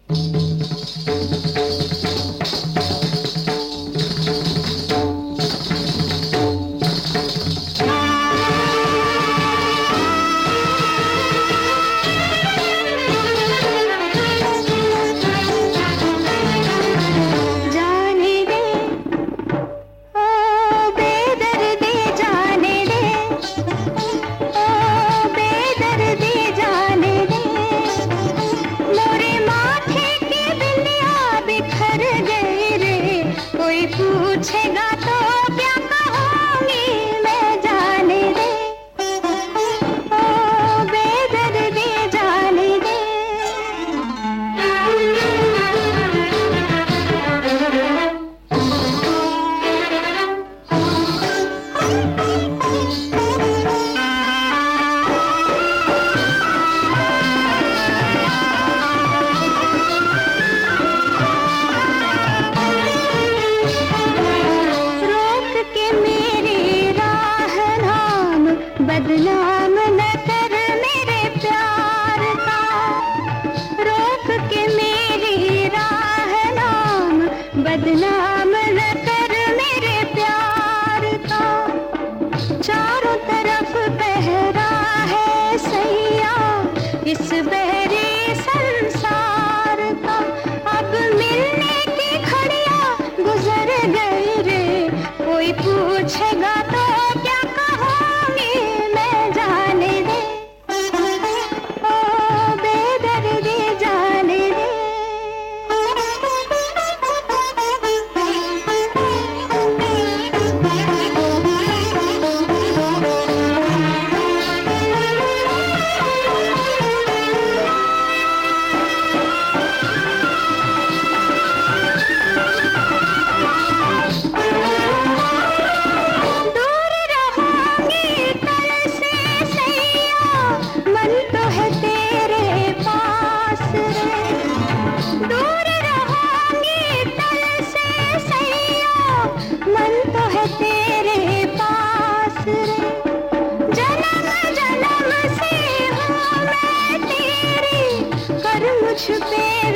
पूछेगा तो क्या कहूँगी मैं, जाने दे ओ बेदर्दी, जाने दे। बदनाम न कर मेरे प्यार का, रोक के मेरी राह नाम, बदनाम न कर मेरे प्यार का। चारों तरफ पहरा है सैया इस बहरे संसार का। अब मिलने की घड़ियां गुजर गई रे, कोई पूछेगा तो क्या कहूँगी मैं, जाने दे ओ बेदर्दी, जाने दे। दूर रहूंगी तल से सैया, मन तो है तेरे पास रे। जन्म जन्म से हूँ मैं तेरी, कर मुझ पे